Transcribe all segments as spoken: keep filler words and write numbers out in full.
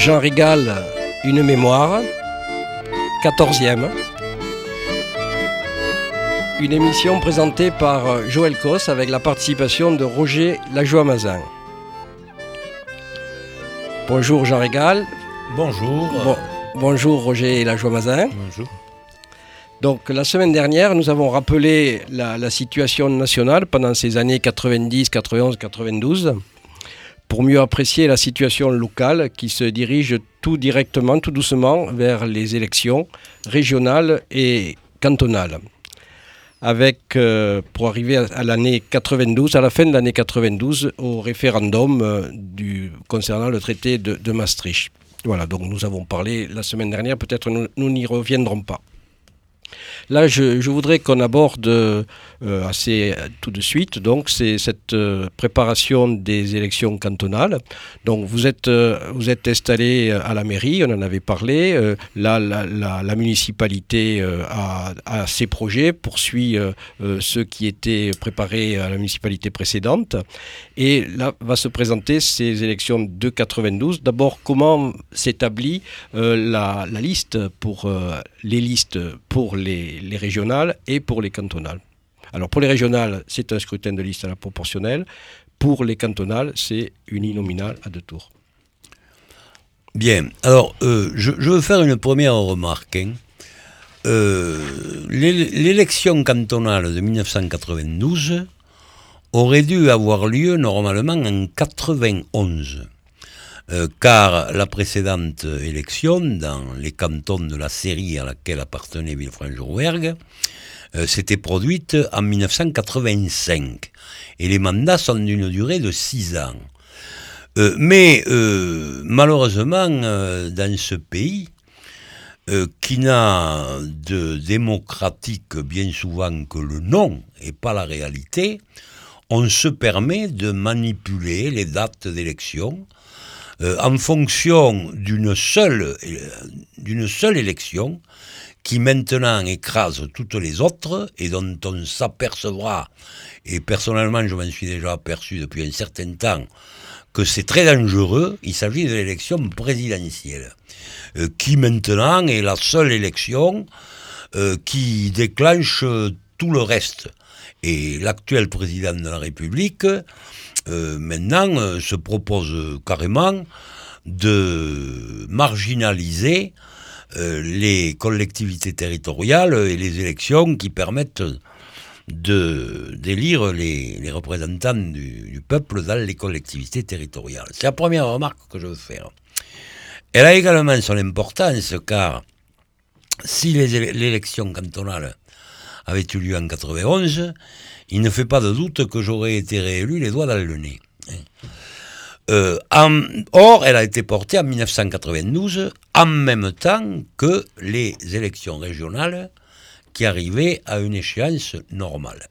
Jean Régal, une mémoire, quatorzième. Une émission présentée par Joël Cos avec la participation de Roger Lajoie-Mazin. Bonjour Jean Régal. Bonjour. Bon, bonjour Roger Lajoie-Mazin. Bonjour. Donc la semaine dernière, nous avons rappelé la, la situation nationale pendant ces années quatre-vingt-dix, quatre-vingt-onze, quatre-vingt-douze pour mieux apprécier la situation locale qui se dirige tout directement, tout doucement vers les élections régionales et cantonales. Avec, euh, pour arriver à, à l'année quatre-vingt-douze, à la fin de l'année quatre-vingt-douze, au référendum euh, du, concernant le traité de, de Maastricht. Voilà, donc nous avons parlé la semaine dernière, peut-être nous, nous n'y reviendrons pas. Là, je, je voudrais qu'on aborde euh, assez tout de suite, donc, c'est cette euh, préparation des élections cantonales. Donc, vous êtes, euh, vous êtes installé à la mairie, on en avait parlé. Euh, là, la, la, la municipalité euh, a, a ses projets, poursuit euh, euh, ceux qui étaient préparés à la municipalité précédente. Et là, va se présenter ces élections de quatre-vingt-douze. D'abord, comment s'établit euh, la, la liste pour euh, les listes pour les, les régionales et pour les cantonales. Alors pour les régionales, c'est un scrutin de liste à la proportionnelle. Pour les cantonales, c'est uninominal à deux tours. Bien, alors euh, je, je veux faire une première remarque. Hein. Euh, l'élection cantonale de dix-neuf cent quatre-vingt-douze aurait dû avoir lieu normalement en quatre-vingt-onze. Euh, car la précédente élection, dans les cantons de la série à laquelle appartenait Villefranche-Rouergue, euh, s'était produite en dix-neuf cent quatre-vingt-cinq. Et les mandats sont d'une durée de six ans. Euh, mais euh, malheureusement, euh, dans ce pays, euh, qui n'a de démocratique bien souvent que le nom et pas la réalité, on se permet de manipuler les dates d'élection Euh, en fonction d'une seule, euh, d'une seule élection qui maintenant écrase toutes les autres et dont on s'apercevra, et personnellement je m'en suis déjà aperçu depuis un certain temps, que c'est très dangereux. Il s'agit de l'élection présidentielle, euh, qui maintenant est la seule élection euh, qui déclenche tout le reste. Et l'actuel président de la République Euh, maintenant euh, se propose euh, carrément de marginaliser euh, les collectivités territoriales et les élections qui permettent de d'élire les, les représentants du, du peuple dans les collectivités territoriales. C'est la première remarque que je veux faire. Elle a également son importance car si les, l'élection cantonale avait eu lieu en quatre-vingt-onze, il ne fait pas de doute que j'aurais été réélu les doigts dans le nez. Euh, en, or, elle a été portée en dix-neuf cent quatre-vingt-douze, en même temps que les élections régionales qui arrivaient à une échéance normale.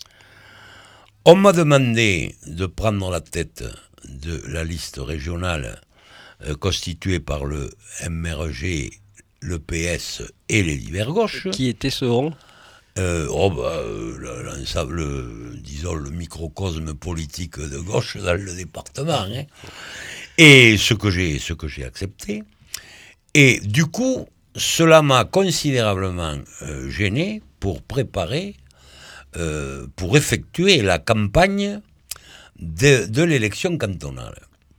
On m'a demandé de prendre la tête de la liste régionale euh, constituée par le M R G, le P S et les divers gauches. Qui était ce rond ? Euh, oh bah, le, le, le, disons le microcosme politique de gauche dans le département, hein. Et ce que j'ai, ce que j'ai accepté. Et du coup, cela m'a considérablement euh, gêné pour préparer, euh, pour effectuer la campagne de, de l'élection cantonale.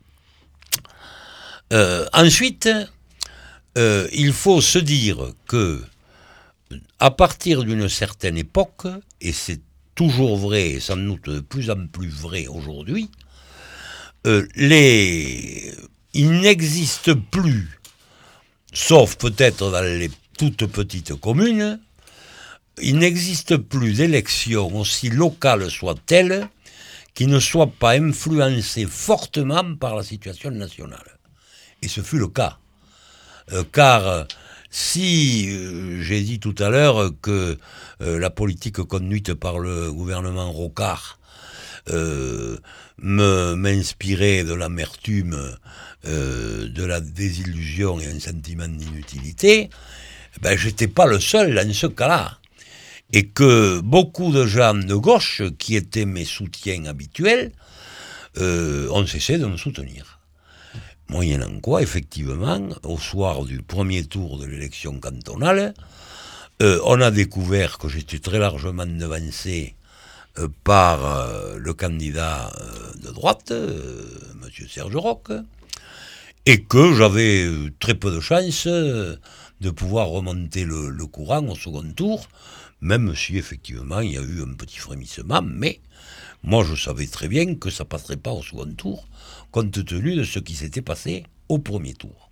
Euh, ensuite, euh, il faut se dire que à partir d'une certaine époque, et c'est toujours vrai, et sans doute de plus en plus vrai aujourd'hui, euh, les... il n'existe plus, sauf peut-être dans les toutes petites communes, il n'existe plus d'élections, aussi locales soient-elles, qui ne soient pas influencées fortement par la situation nationale. Et ce fut le cas. Euh, car... Si, euh, j'ai dit tout à l'heure que euh, la politique conduite par le gouvernement Rocard euh, me, m'inspirait de l'amertume, euh, de la désillusion et un sentiment d'inutilité, ben, j'étais pas le seul dans ce cas-là. Et que beaucoup de gens de gauche, qui étaient mes soutiens habituels, euh, ont cessé de me soutenir. Moyennant quoi, effectivement, au soir du premier tour de l'élection cantonale, euh, on a découvert que j'étais très largement devancé euh, par euh, le candidat euh, de droite, euh, M. Serge Roch, et que j'avais euh, très peu de chance euh, de pouvoir remonter le, le courant au second tour, même si effectivement il y a eu un petit frémissement, mais moi je savais très bien que ça ne passerait pas au second tour, compte tenu de ce qui s'était passé au premier tour.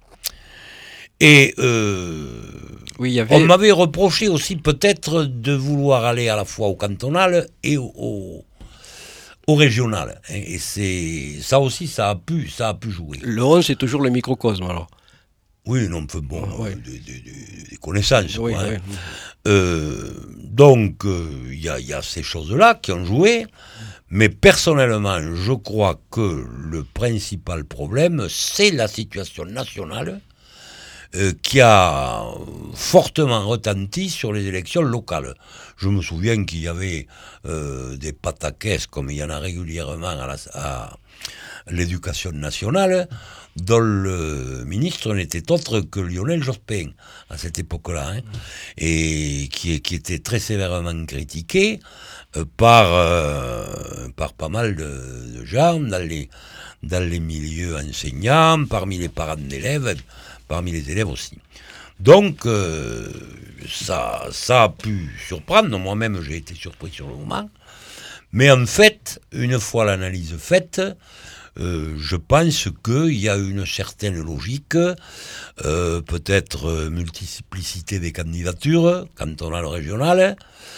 Et euh, oui, il y avait... on m'avait reproché aussi peut-être de vouloir aller à la fois au cantonal et au, au, au régional. Et c'est, ça aussi, ça a pu, ça a pu jouer. Le onze, c'est toujours le microcosme, alors. Oui, non, peu bon, ouais. des, des, des connaissances. Oui, quoi, oui. Hein. Euh, donc, il euh, y, y a ces choses-là qui ont joué. Mais personnellement, je crois que le principal problème, c'est la situation nationale euh, qui a fortement retenti sur les élections locales. Je me souviens qu'il y avait euh, des pataquès, comme il y en a régulièrement à, la, à l'éducation nationale, dont le ministre n'était autre que Lionel Jospin à cette époque-là, hein, et qui, qui était très sévèrement critiqué euh, par, euh, par pas mal de, de gens dans les, dans les milieux enseignants, parmi les parents d'élèves, parmi les élèves aussi. Donc, euh, ça, ça a pu surprendre, moi-même j'ai été surpris sur le moment, mais en fait, une fois l'analyse faite, Euh, je pense qu'il y a une certaine logique, euh, peut-être euh, multiplicité des candidatures, cantonales, régionales,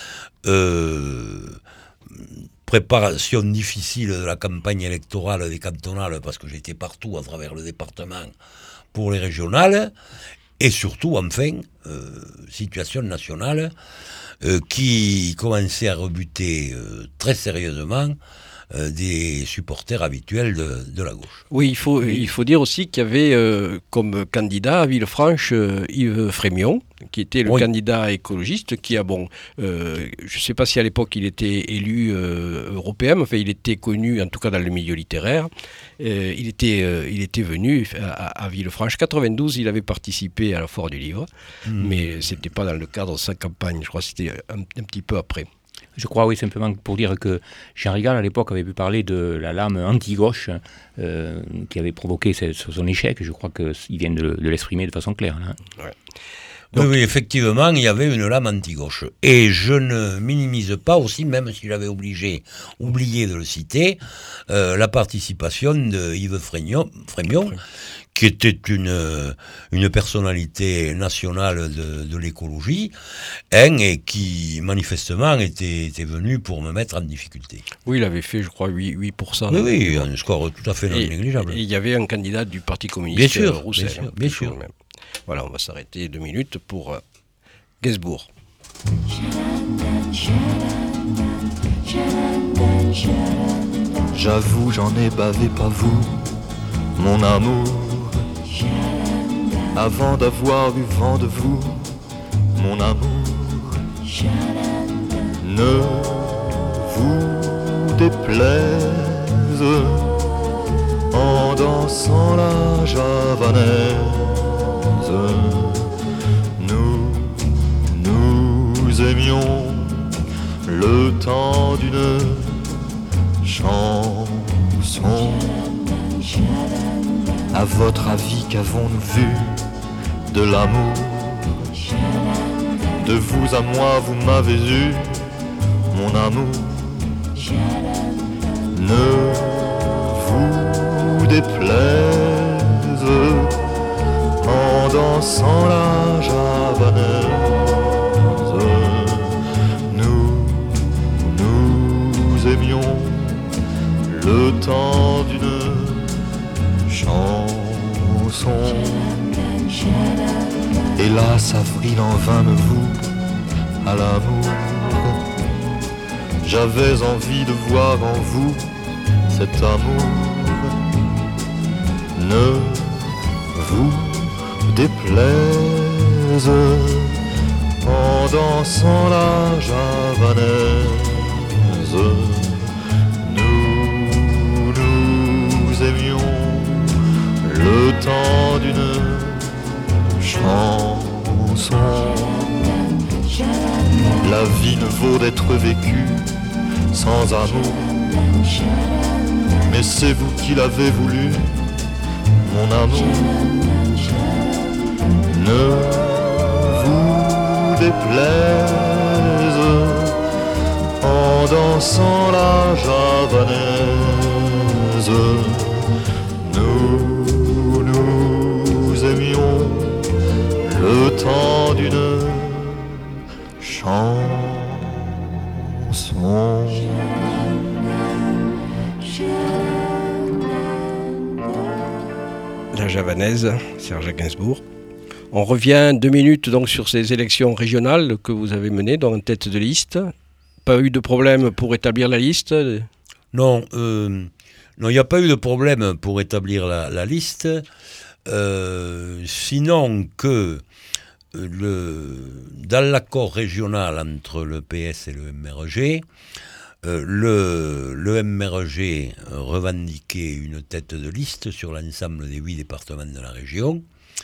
euh, préparation difficile de la campagne électorale des cantonales, parce que j'étais partout à travers le département pour les régionales, et surtout, enfin, euh, situation nationale euh, qui commençait à rebuter euh, très sérieusement Euh, des supporters habituels de, de la gauche. Oui, il faut, il faut dire aussi qu'il y avait euh, comme candidat à Villefranche euh, Yves Frémion, qui était le oui. candidat écologiste, qui a, bon, euh, je ne sais pas si à l'époque il était élu euh, européen, mais enfin il était connu, en tout cas dans le milieu littéraire. Euh, il, était, euh, il était venu à, à Villefranche. quatre-vingt-douze, il avait participé à la Foire du Livre, mmh. mais ce n'était pas dans le cadre de sa campagne, je crois que c'était un, un petit peu après. Je crois, oui, simplement pour dire que Jean Rigal, à l'époque, avait pu parler de la lame anti-gauche euh, qui avait provoqué son échec. Je crois qu'il vient de, de l'exprimer de façon claire. Là. Ouais. Donc, oui, oui, effectivement, il y avait une lame anti-gauche. Et je ne minimise pas aussi, même si j'avais obligé, oublié de le citer, euh, la participation de Yves Frémion, Frémion qui était une, une personnalité nationale de, de l'écologie, hein, et qui manifestement était, était venu pour me mettre en difficulté. Oui, il avait fait, je crois, huit pour cent. Oui, oui, un score tout à fait non et, négligeable. Et il y avait un candidat du Parti communiste, bien sûr, Roussel. Bien sûr, bien sûr. Même. Voilà, on va s'arrêter deux minutes pour euh, Gainsbourg. J'avoue, j'en ai bavé, pas vous, mon amour. Avant d'avoir eu vent de vous, mon amour. Ne vous déplaise en dansant la javanaise. Nous, nous aimions le temps d'une chanson. À votre avis, qu'avons-nous vu de l'amour? De vous à moi, vous m'avez eu, mon amour. Ne vous déplaise en dansant la javanaise. Nous, nous aimions le temps d'une chanson. Hélas, avril en vain me voue à l'amour. J'avais envie de voir en vous cet amour. Ne vous déplaise en dansant la javanaise. Nous, nous aimions le d'être vécu sans amour. Mais c'est vous qui l'avez voulu, mon amour. Ne vous déplaise en dansant la javanaise. Nous nous aimions le temps d'une chanson. La javanaise, Serge Gainsbourg. On revient deux minutes donc sur ces élections régionales que vous avez menées dans une tête de liste. Pas eu de problème pour établir la liste? Non, euh, non, il n'y a pas eu de problème pour établir la, la liste, euh, sinon que le, dans l'accord régional entre le P S et le M R G, euh, le, le M R G revendiquait une tête de liste sur l'ensemble des huit départements de la région,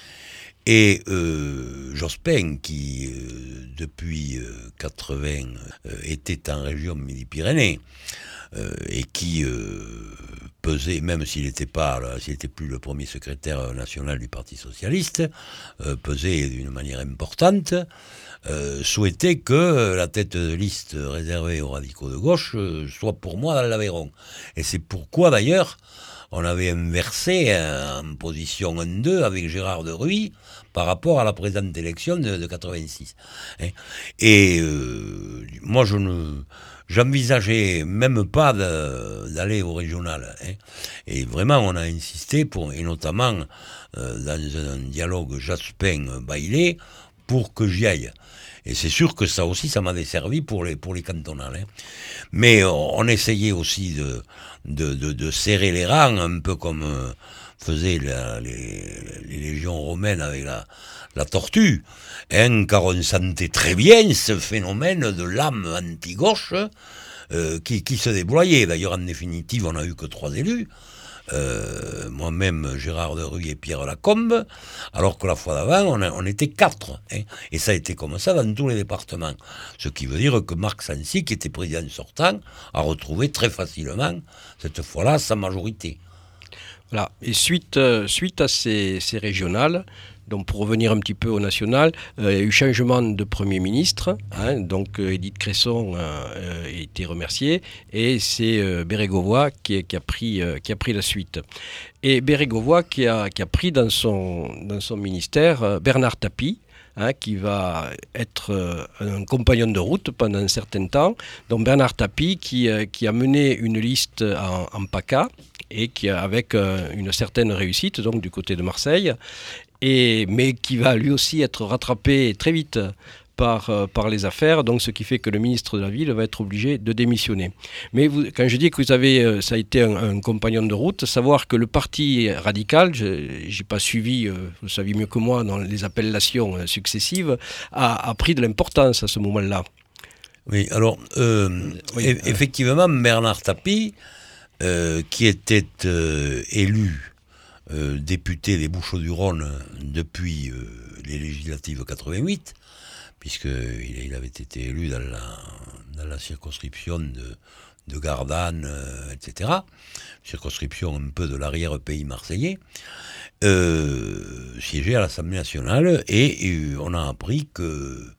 et euh, Jospin, qui euh, depuis euh, quatre-vingts euh, était en région Midi-Pyrénées, euh, et qui euh, pesait, même s'il n'était pas, là, s'il n'était plus le premier secrétaire national du Parti socialiste, euh, pesait d'une manière importante, euh, souhaitait que la tête de liste réservée aux radicaux de gauche euh, soit pour moi dans l'Aveyron. Et c'est pourquoi d'ailleurs on avait inversé en position un deux avec Gérard de Ruy par rapport à la présente élection de, de quatre-vingt-six. Hein. Et euh, moi, je ne, j'envisageais même pas de, d'aller au régional. Hein. Et vraiment, on a insisté, pour, et notamment euh, dans un dialogue Jospin-Baillet, pour que j'y aille. Et c'est sûr que ça aussi, ça m'avait servi pour les, pour les cantonales. Hein. Mais on, on essayait aussi de, de, de, de serrer les rangs, un peu comme euh, faisaient la, les, les légions romaines avec la, la tortue, hein, car on sentait très bien ce phénomène de l'âme anti-gauche euh, qui, qui se déployait. D'ailleurs, en définitive, on n'a eu que trois élus. Euh, moi-même, Gérard de Ruy et Pierre Lacombe, alors que la fois d'avant, on, a, on était quatre. Hein, et ça a été comme ça dans tous les départements. Ce qui veut dire que Marc Sancy, qui était président sortant, a retrouvé très facilement, cette fois-là, sa majorité. Voilà. Et suite, euh, suite à ces, ces régionales, donc pour revenir un petit peu au national, euh, il y a eu changement de Premier ministre, hein, donc euh, Édith Cresson euh, a été remerciée, et c'est euh, Bérégovoy qui, qui, a pris, euh, qui a pris la suite. Et Bérégovoy qui a, qui a pris dans son, dans son ministère euh, Bernard Tapie, hein, qui va être euh, un compagnon de route pendant un certain temps. Donc Bernard Tapie qui, euh, qui a mené une liste en, en PACA, et qui avec euh, une certaine réussite, donc du côté de Marseille, et, mais qui va lui aussi être rattrapé très vite par, euh, par les affaires, donc ce qui fait que le ministre de la Ville va être obligé de démissionner. Mais vous, quand je dis que vous avez, euh, ça a été un, un compagnon de route, savoir que le parti radical, je n'ai pas suivi, euh, vous savez mieux que moi, dans les appellations euh, successives, a, a pris de l'importance à ce moment-là. Oui, alors, euh, oui, e- effectivement, Bernard Tapie, euh, qui était euh, élu Euh, député des Bouches-du-Rhône depuis euh, les législatives quatre-vingt-huit, puisqu'il il avait été élu dans la, dans la circonscription de, de Gardanne, euh, et cetera, circonscription un peu de l'arrière-pays marseillais, euh, siégeait à l'Assemblée nationale, et, et on a appris qu'il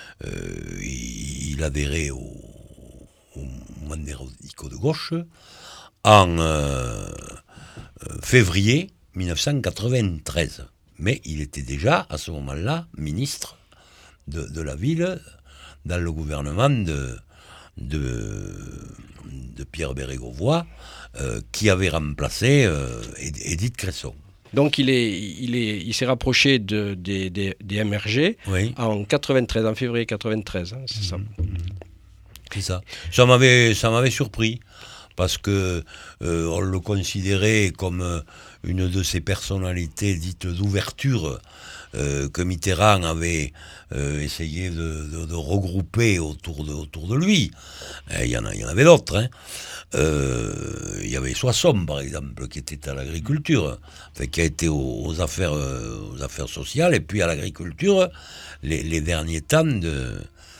euh, adhérait au, au mouvement des radicaux de gauche en euh, février dix-neuf cent quatre-vingt-treize. Mais il était déjà, à ce moment-là, ministre de, de la ville dans le gouvernement de, de, de Pierre Bérégovoy, euh, qui avait remplacé euh, Édith Cresson. Donc il, est, il, est, il s'est rapproché de, de, de, des M R G, oui, en quatre-vingt-treize, en février quatre-vingt-treize, hein, c'est mmh, ça. C'est ça. Ça m'avait, ça m'avait surpris, parce que euh, on le considérait comme euh, une de ces personnalités dites d'ouverture euh, que Mitterrand avait euh, essayé de, de, de regrouper autour de, autour de lui. Il y en a, il y en avait d'autres. Hein. Euh, il y avait Soissons, par exemple, qui était à l'agriculture, enfin, qui a été aux, aux, affaires, aux affaires sociales, et puis à l'agriculture, les, les derniers temps de,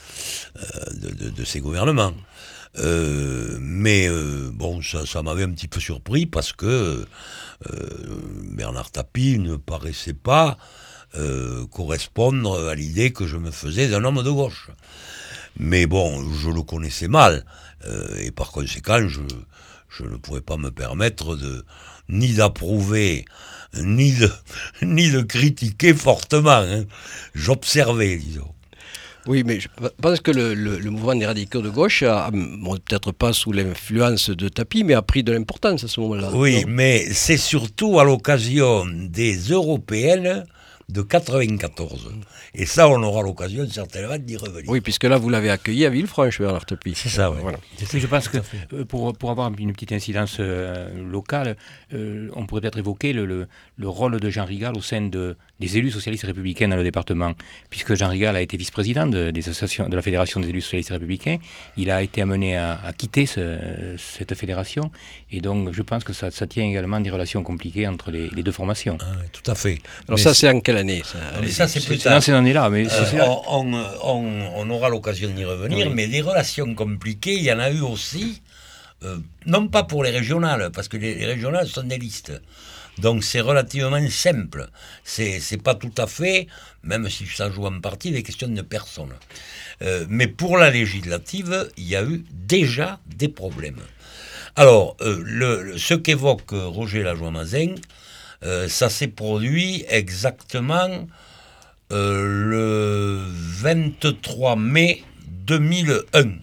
de, de, de ces gouvernements. Euh, mais euh, bon, ça, ça m'avait un petit peu surpris parce que euh, Bernard Tapie ne paraissait pas euh, correspondre à l'idée que je me faisais d'un homme de gauche. Mais bon, je le connaissais mal, euh, et par conséquent, je, je ne pouvais pas me permettre de, ni d'approuver, ni de, ni de critiquer fortement. Hein. J'observais, disons. Oui, mais je pense que le, le, le mouvement des radicaux de gauche, a, bon, peut-être pas sous l'influence de Tapie, mais a pris de l'importance à ce moment-là. Oui, non? Mais c'est surtout à l'occasion des européennes de quatre-vingt-quatorze. Et ça, on aura l'occasion certainement d'y revenir. Oui, puisque là, vous l'avez accueilli à Villefranche, Bernard Tapie. C'est ça, oui. Voilà. Je pense que pour, pour avoir une petite incidence euh, locale, euh, on pourrait peut-être évoquer le, le, le rôle de Jean Rigal au sein de, des élus socialistes républicains dans le département, puisque Jean Rigal a été vice-président de, des associations, de la Fédération des élus socialistes républicains. Il a été amené à, à quitter ce, cette fédération, et donc je pense que ça, ça tient également des relations compliquées entre les, les deux formations. Ah, tout à fait. Alors mais ça, c'est en quelle année ça, mais ça, c'est plus C'est tard. dans ces années-là, mais Euh, c'est là. on, on, on aura l'occasion d'y revenir, Oui. mais des relations compliquées, il y en a eu aussi, euh, non pas pour les régionales, parce que les, les régionales sont des listes. Donc c'est relativement simple. C'est, c'est pas tout à fait, même si ça joue en partie, des questions de personnes. Euh, mais pour la législative, il y a eu déjà des problèmes. Alors, euh, le, le, ce qu'évoque Roger Lajoie-Mazin, euh, ça s'est produit exactement euh, le vingt-trois mai deux mille un.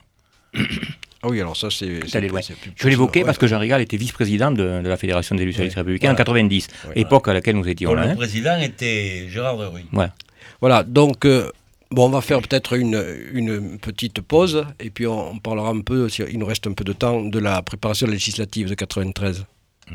Ah oui, alors ça, c'est... C'est allé loin. c'est plus Je l'évoquais ouais. parce que Jean Rigal était vice-président de, de la Fédération des élus socialistes Ouais. républicains Voilà. en quatre-vingt-dix, Ouais. époque à laquelle nous étions Dont là. le Hein. président était Gérard Deruy. Voilà. Voilà, donc... Euh, bon, on va faire peut-être une, une petite pause, et puis on, on parlera un peu, si il nous reste un peu de temps, de la préparation législative de quatre-vingt-treize. Mmh.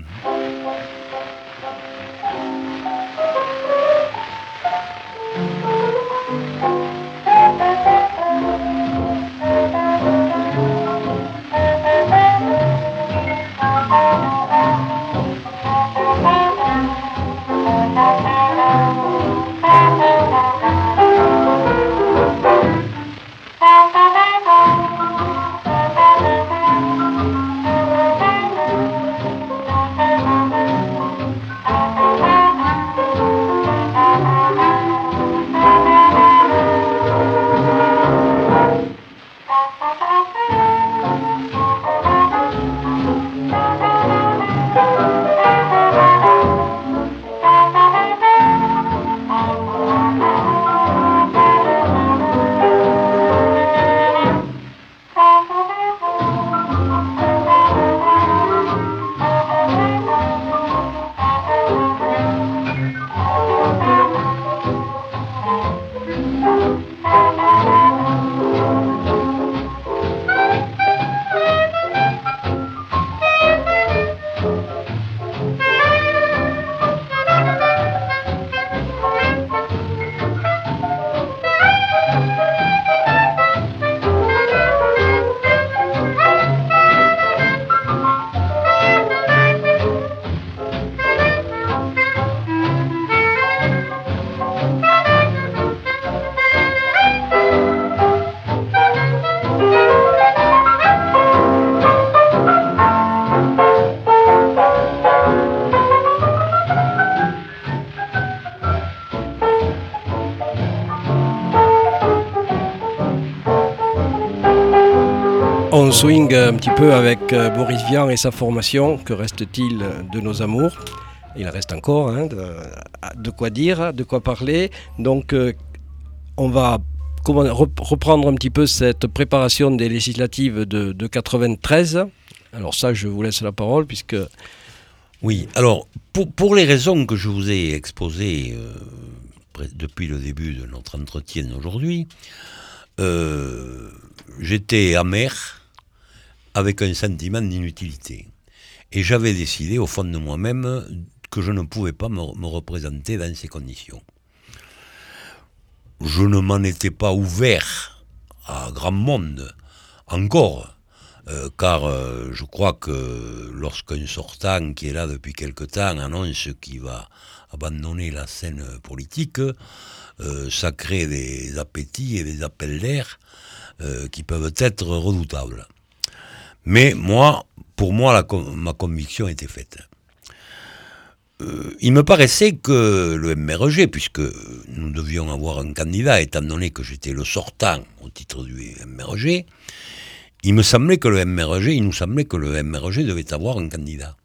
On swing un petit peu avec euh, Boris Vian et sa formation. Que reste-t-il de nos amours? Il reste encore hein, de, de quoi dire, de quoi parler. Donc euh, on va comment, reprendre un petit peu cette préparation des législatives de, de quatre-vingt-treize. Alors ça, je vous laisse la parole puisque... Oui, alors pour, pour les raisons que je vous ai exposées euh, depuis le début de notre entretien aujourd'hui, euh, j'étais amer avec un sentiment d'inutilité. Et j'avais décidé au fond de moi-même que je ne pouvais pas me, me représenter dans ces conditions. Je ne m'en étais pas ouvert à grand monde encore, euh, car euh, je crois que lorsqu'un sortant qui est là depuis quelque temps annonce qu'il va abandonner la scène politique, euh, ça crée des appétits et des appels d'air euh, qui peuvent être redoutables. Mais moi, pour moi, la, ma conviction était faite. Euh, il me paraissait que le M R G, puisque nous devions avoir un candidat, étant donné que j'étais le sortant au titre du M R G, il me semblait que le M R G, il nous semblait que le M R G devait avoir un candidat.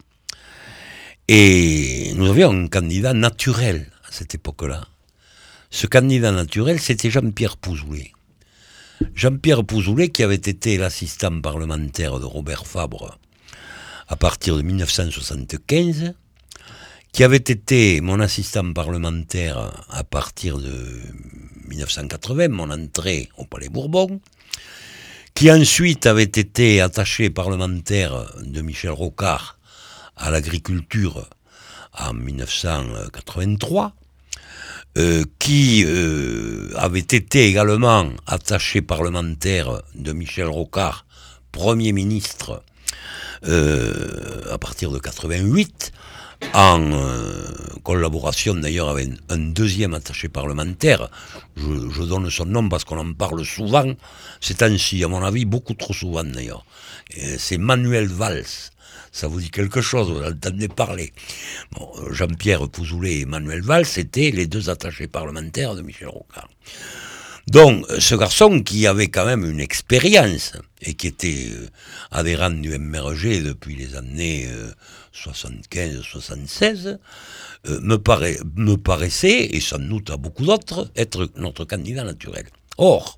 Et nous avions un candidat naturel à cette époque-là. Ce candidat naturel, c'était Jean-Pierre Pouzoulet. Jean-Pierre Pouzoulet, qui avait été l'assistant parlementaire de Robert Fabre à partir de dix-neuf cent soixante-quinze, qui avait été mon assistant parlementaire à partir de dix-neuf cent quatre-vingts, mon entrée au Palais Bourbon, qui ensuite avait été attaché parlementaire de Michel Rocard à l'agriculture en dix-neuf cent quatre-vingt-trois, euh, qui euh, avait été également attaché parlementaire de Michel Rocard, Premier ministre, euh, à partir de quatre-vingt-huit, en euh, collaboration d'ailleurs avec un deuxième attaché parlementaire, je, je donne son nom parce qu'on en parle souvent, c'est ainsi, à mon avis, beaucoup trop souvent d'ailleurs. Et c'est Manuel Valls. Ça vous dit quelque chose, vous entendez parler. Bon, Jean-Pierre Pouzoulet et Manuel Valls étaient les deux attachés parlementaires de Michel Rocard. Donc, ce garçon qui avait quand même une expérience et qui était euh, adhérent du M R G depuis les années euh, soixante-quinze soixante-seize, euh, me, paraît, me paraissait, et sans doute à beaucoup d'autres, être notre candidat naturel. Or,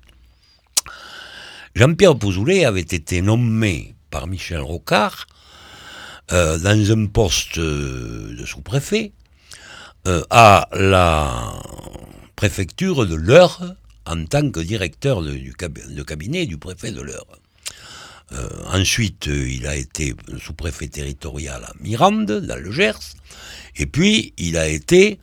Jean-Pierre Pouzoulet avait été nommé par Michel Rocard euh, dans un poste de sous-préfet euh, à la préfecture de l'Eure, en tant que directeur de, du cab- de cabinet du préfet de l'Eure. Euh, ensuite, euh, il a été sous-préfet territorial à Mirande, dans le Gers, et puis il a été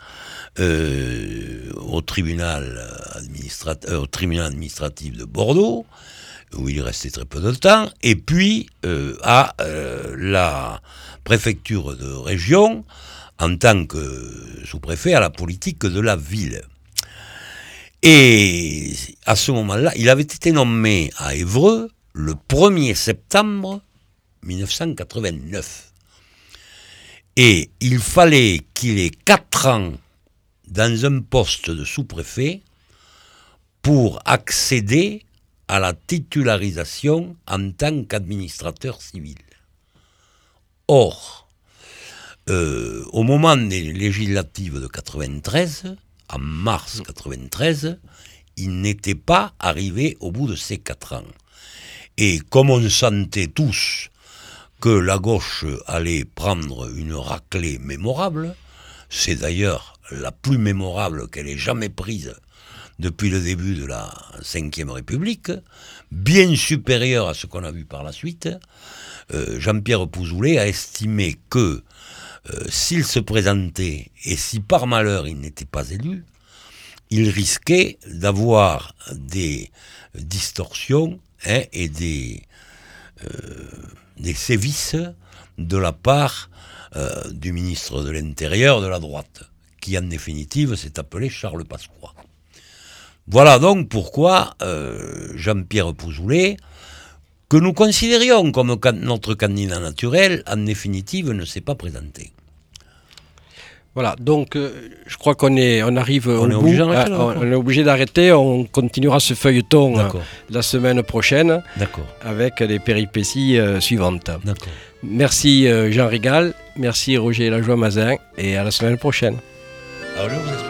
euh, au, tribunal administrat- euh, au tribunal administratif de Bordeaux, où il est resté très peu de temps, et puis euh, à euh, la préfecture de région, en tant que sous-préfet à la politique de la ville. Et à ce moment-là, il avait été nommé à Évreux le premier septembre dix-neuf cent quatre-vingt-neuf. Et il fallait qu'il ait quatre ans dans un poste de sous-préfet pour accéder à la titularisation en tant qu'administrateur civil. Or, euh, au moment des législatives de quatre-vingt-treize, en mars quatre-vingt-treize, il n'était pas arrivé au bout de ces quatre ans. Et comme on sentait tous que la gauche allait prendre une raclée mémorable, c'est d'ailleurs la plus mémorable qu'elle ait jamais prise depuis le début de la cinquième République, bien supérieure à ce qu'on a vu par la suite, euh, Jean-Pierre Pouzoulet a estimé que Euh, s'il se présentait, et si par malheur il n'était pas élu, il risquait d'avoir des distorsions hein, et des, euh, des sévices de la part euh, du ministre de l'Intérieur de la droite, qui en définitive s'est appelé Charles Pasqua. Voilà donc pourquoi euh, Jean-Pierre Pouzoulet, que nous considérions comme can- notre candidat naturel, en définitive ne s'est pas présenté. Voilà, donc euh, je crois qu'on est, on arrive on au est bout. obligé d'arrêter, Ah, là, on est obligé d'arrêter, on continuera ce feuilleton euh, D'accord. la semaine prochaine D'accord. avec les péripéties euh, suivantes. D'accord. Merci euh, Jean Rigal, merci Roger Lajoie-Mazin et à la semaine prochaine. Alors je vous explique.